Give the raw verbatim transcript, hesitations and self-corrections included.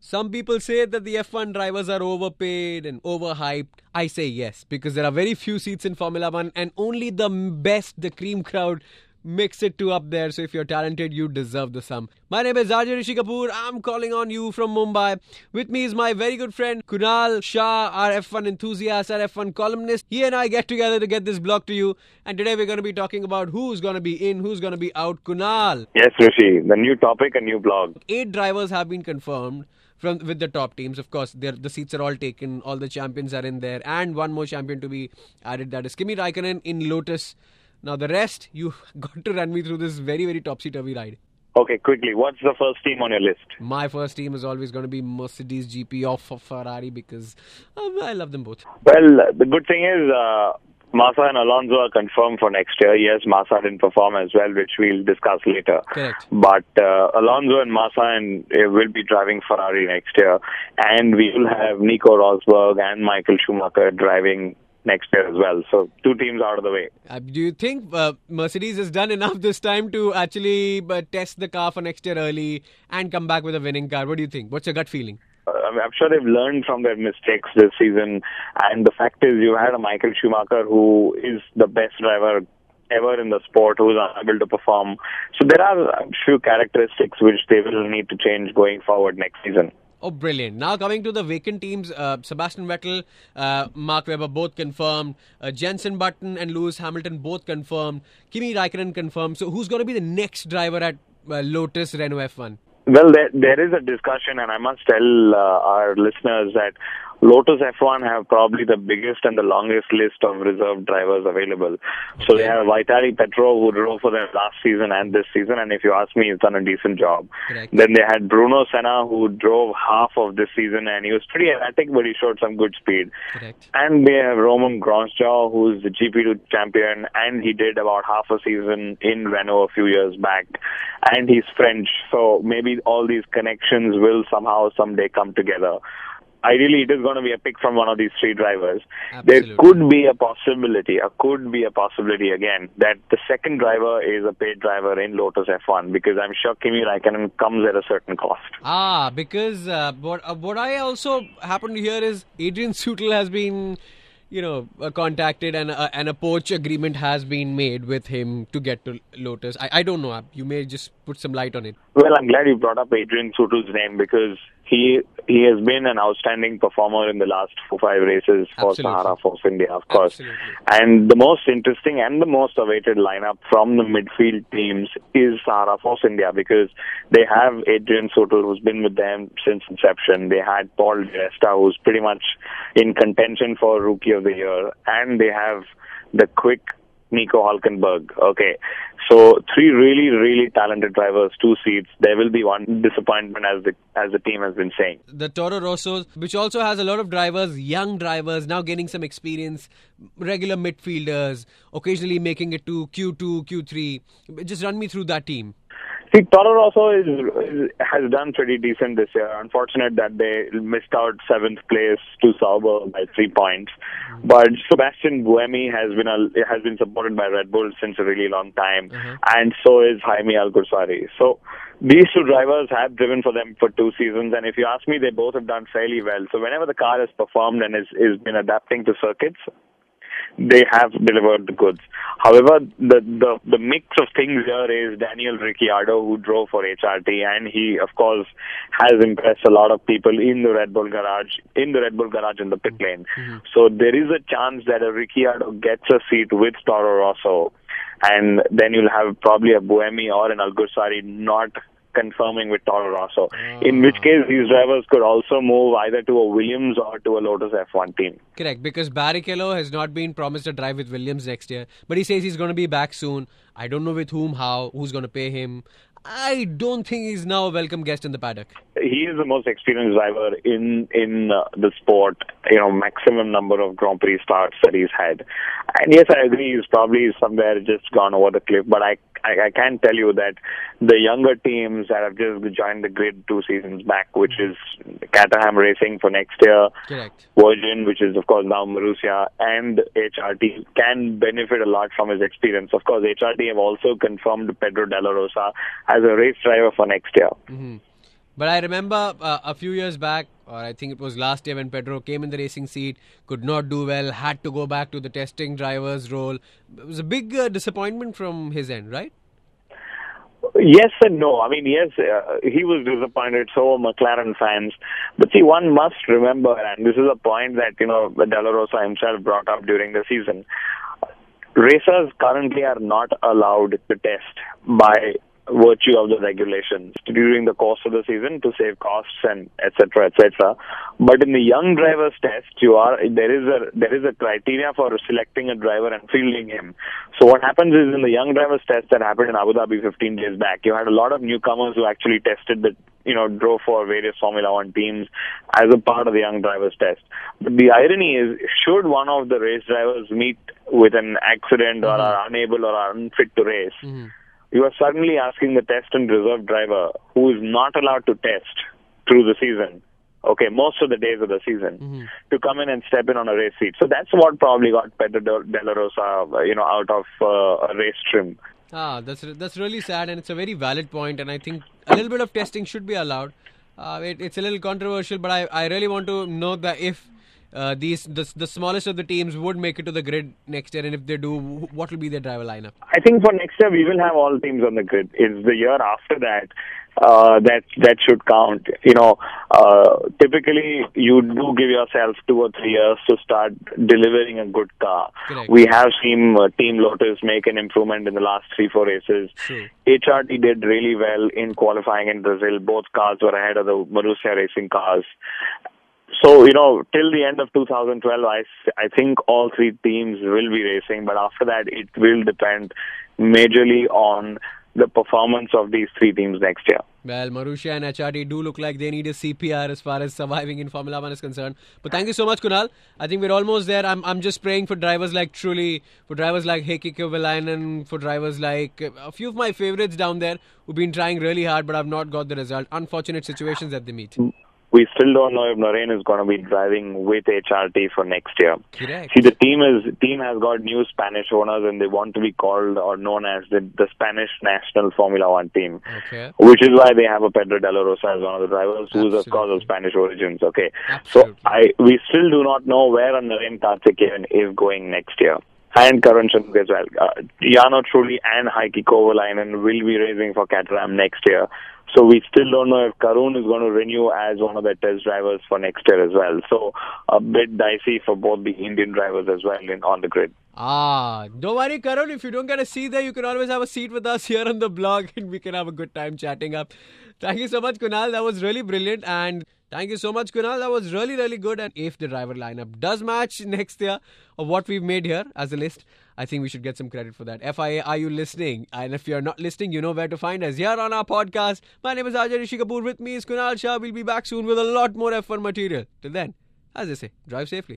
Some people say that the F one drivers are overpaid and overhyped. I say yes, because there are very few seats in Formula One and only the best, the cream crowd, makes it to up there. So if you're talented, you deserve the sum. My name is Arjun Rishi Kapoor. I'm calling on you from Mumbai. With me is my very good friend Kunal Shah, our F one enthusiast, our F one columnist. He and I get together to get this blog to you. And today we're going to be talking about who's going to be in, who's going to be out. Kunal. Yes, Rishi. The new topic, a new blog. Eight drivers have been confirmed from with the top teams. Of course, the seats are all taken. All the champions are in there. And one more champion to be added. That is Kimi Raikkonen in Lotus. Now, the rest, you got to run me through this very, very topsy-turvy ride. Okay, quickly. What's the first team on your list? My first team is always going to be Mercedes G P off of Ferrari because um, I love them both. Well, the good thing is uh, Massa and Alonso are confirmed for next year. Yes, Massa didn't perform as well, which we'll discuss later. Correct. But uh, Alonso and Massa and, uh, will be driving Ferrari next year. And we will have Nico Rosberg and Michael Schumacher driving next year as well. So two teams out of the way. Uh, do you think uh, Mercedes has done enough this time to actually uh, test the car for next year early and come back with a winning car? What do you think? What's your gut feeling? Uh, I'm sure they've learned from their mistakes this season. And the fact is, you had a Michael Schumacher who is the best driver ever in the sport, who is unable to perform. So there are a few characteristics which they will need to change going forward next season. Oh, brilliant. Now coming to the vacant teams, uh, Sebastian Vettel, uh, Mark Webber both confirmed, uh, Jenson Button and Lewis Hamilton both confirmed, Kimi Raikkonen confirmed. So who's going to be the next driver at uh, Lotus Renault F one? Well, there, there is a discussion, and I must tell uh, our listeners that Lotus F one have probably the biggest and the longest list of reserve drivers available. Okay. So they have Vitaly Petrov, who drove for them last season and this season, and if you ask me, he's done a decent job. Correct. Then they had Bruno Senna, who drove half of this season, and he was pretty erratic, but he showed some good speed. Correct. And they have Romain Grosjean, who's the G P two champion, and he did about half a season in Renault a few years back, and he's French, so maybe all these connections will somehow someday come together. Ideally, it is going to be a pick from one of these three drivers. Absolutely. There could be a possibility, or could be a possibility again, that the second driver is a paid driver in Lotus F one, because I'm sure Kimi Raikkonen comes at a certain cost. Ah, because uh, what uh, what I also happen to hear is Adrian Sutil has been, you know, uh, contacted and uh, and a poach agreement has been made with him to get to Lotus. I, I don't know. You may just put some light on it. Well, I'm glad you brought up Adrian Sutil's name, because he he has been an outstanding performer in the last four five races for Absolutely. Sahara Force India, of course. Absolutely. And the most interesting and the most awaited lineup from the midfield teams is Sahara Force India, because they have Adrian Sutil, who's been with them since inception. They had Paul Di Resta, who's pretty much in contention for Rookie of the Year, and they have the quick Nico Hülkenberg. Okay, so three really, really talented drivers, two seats. There will be one disappointment, as the as the team has been saying. The Toro Rosso, which also has a lot of drivers, young drivers, now gaining some experience, regular midfielders, occasionally making it to Q two, Q three. Just run me through that team. See, Toro Rosso is, is, has done pretty decent this year. Unfortunate that they missed out seventh place to Sauber by three points. But Sebastian Buemi has been a, has been supported by Red Bull since a really long time, Uh-huh. and so is Jaime Alguersuari. So these two drivers have driven for them for two seasons, and if you ask me, they both have done fairly well. So whenever the car has performed and is is been adapting to circuits, they have delivered the goods. However, the, the, the mix of things here is Daniel Ricciardo, who drove for H R T, and he, of course, has impressed a lot of people in the Red Bull garage, in the Red Bull garage in the pit lane. Mm-hmm. So there is a chance that a Ricciardo gets a seat with Toro Rosso, and then you'll have probably a Buemi or an Alguersuari not confirming with Toro Rosso, Ah. in which case these drivers could also move either to a Williams or to a Lotus F one team. Correct, because Barrichello has not been promised a drive with Williams next year, but he says he's going to be back soon. I don't know with whom, how, who's going to pay him. I don't think he's now a welcome guest in the paddock. He is the most experienced driver in in uh, the sport. You know, maximum number of Grand Prix starts that he's had. And yes, I agree, he's probably somewhere just gone over the cliff. But I, I, I can tell you that the younger teams that have just joined the grid two seasons back, which is Caterham Racing for next year, Correct. Virgin, which is of course now Marussia, and H R T, can benefit a lot from his experience. Of course, H R T have also confirmed Pedro Della Rosa as a race driver for next year. Mm-hmm. But I remember uh, a few years back, or I think it was last year, when Pedro came in the racing seat, could not do well, had to go back to the testing driver's role. It was a big uh, disappointment from his end, right? Yes and no. I mean, yes, uh, he was disappointed, so were McLaren fans. But see, one must remember, and this is a point that, you know, De La Rosa himself brought up during the season. Racers currently are not allowed to test by virtue of the regulations during the course of the season to save costs and et cetera, et cetera. But in the young drivers test, you are there is a there is a criteria for selecting a driver and fielding him. So what happens is, in the young drivers test that happened in Abu Dhabi fifteen days back, you had a lot of newcomers who actually tested the you know drove for various Formula One teams as a part of the young drivers test. But the irony is, should one of the race drivers meet with an accident or mm-hmm. are unable or are unfit to race, mm-hmm. you are suddenly asking the test and reserve driver, who is not allowed to test through the season, okay, most of the days of the season, mm-hmm. to come in and step in on a race seat. So that's what probably got Pedro De La Rosa, you know, out of uh, a race trim. Ah, that's that's really sad, and it's a very valid point, and I think a little bit of testing should be allowed. Uh, it, it's a little controversial, but I, I really want to know that if uh, these the, the smallest of the teams would make it to the grid next year, and if they do, what will be their driver lineup? I think for next year we will have all teams on the grid. It's the year after that uh, that that should count. You know, uh, typically you do give yourself two or three years to start delivering a good car. Correct. We have seen uh, Team Lotus make an improvement in the last three, four races. True. H R T did really well in qualifying in Brazil. Both cars were ahead of the Marussia Racing cars. So, you know, till the end of two thousand twelve, I, I think all three teams will be racing. But after that, it will depend majorly on the performance of these three teams next year. Well, Marussia and H R T do look like they need a C P R as far as surviving in Formula One is concerned. But thank you so much, Kunal. I think we're almost there. I'm I'm just praying for drivers like Trulli, for drivers like Heikki Kovalainen, for drivers like a few of my favorites down there who've been trying really hard but have not got the result. Unfortunate situations that they meet. We still don't know if Narain is going to be driving with H R T for next year. Correct. See, the team is team has got new Spanish owners, and they want to be called or known as the, the Spanish national Formula One team. Okay. Which is why they have a Pedro De La Rosa as one of the drivers, who is of course of Spanish origins. Okay. Absolutely. So I we still do not know where Narain Karthikeyan is going next year. And Karun Chandhok as well. Uh, Jarno Trulli and Heikki Kovalainen will be racing for Caterham next year. So we still don't know if Karun is going to renew as one of the test drivers for next year as well. So a bit dicey for both the Indian drivers as well in, on the grid. Ah, don't worry, Karun. If you don't get a seat there, you can always have a seat with us here on the blog and we can have a good time chatting up. Thank you so much, Kunal. That was really brilliant. And thank you so much, Kunal. That was really, really good. And if the driver lineup does match next year of what we've made here as a list, I think we should get some credit for that. F I A, are you listening? And if you're not listening, you know where to find us here on our podcast. My name is Ajay Rishi Kapoor. With me is Kunal Shah. We'll be back soon with a lot more F one material. Till then, as they say, drive safely.